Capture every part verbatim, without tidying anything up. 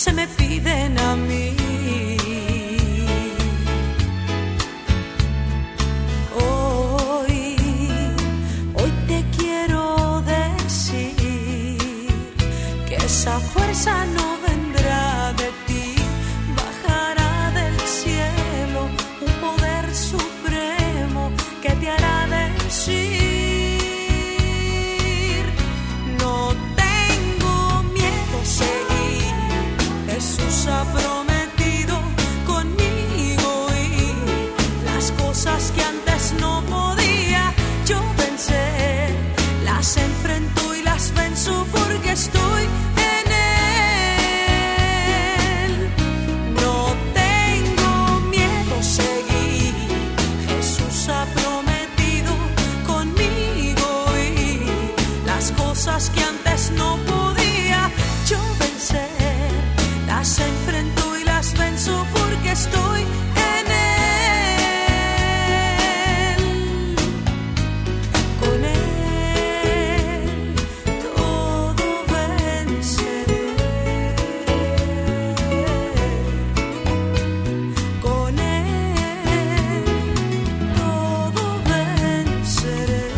se me piden a mí. Hoy, hoy te quiero decir que esa fuerza no vendrá de ti, bajará del cielo un poder supremo que te hará decir. Jesús ha prometido conmigo y las cosas que antes no podía yo vencer, las enfrento y las venzo porque estoy en Él. No tengo miedo, seguir. Jesús ha prometido conmigo y las cosas que antes no podía yo vencer, las enfrento y las venzo porque estoy en Él. Con Él todo venceré. Con Él todo venceré.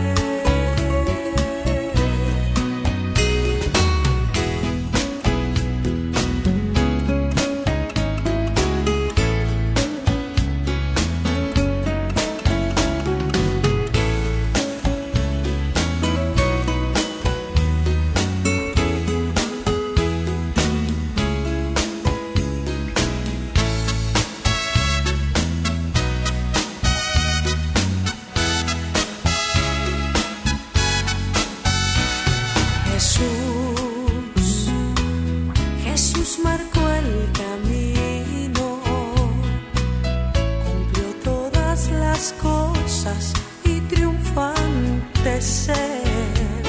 Jesús, Jesús marcó el camino, cumplió todas las cosas y triunfante ser.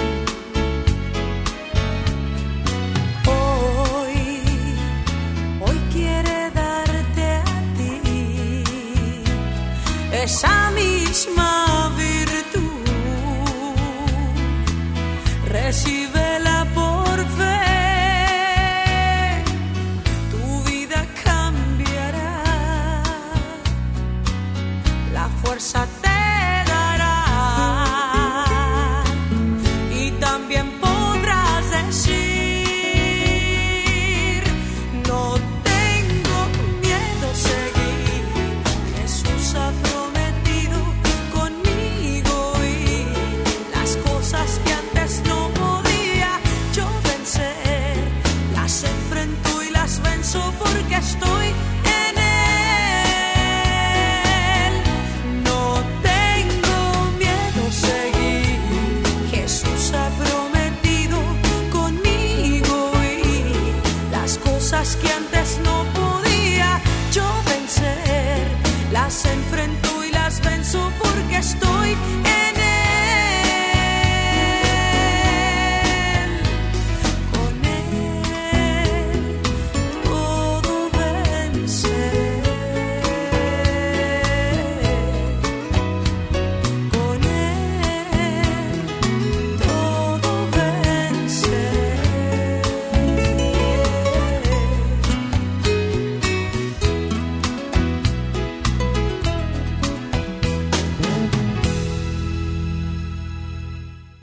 Hoy, hoy quiere darte a ti esa misma virtud. Recibe